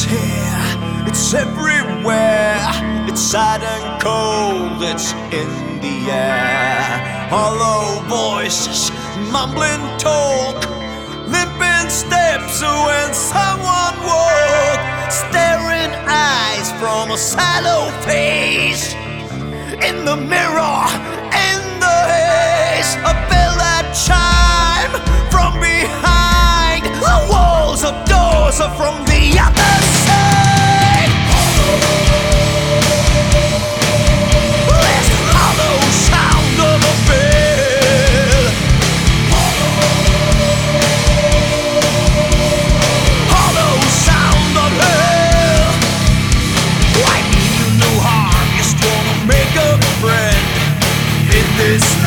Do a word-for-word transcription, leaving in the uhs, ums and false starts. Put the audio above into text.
here, it's everywhere. It's sad and cold, it's in the air. Hollow voices, mumbling talk, limping steps when someone walks, staring eyes from a sallow face. In the mirror, in the haze, a bell that chime from behind. The walls of doors are from the other side. There's the hollow sound of a bell. Hollow sound of hell. Why mean you no harm? Just wanna make a friend in this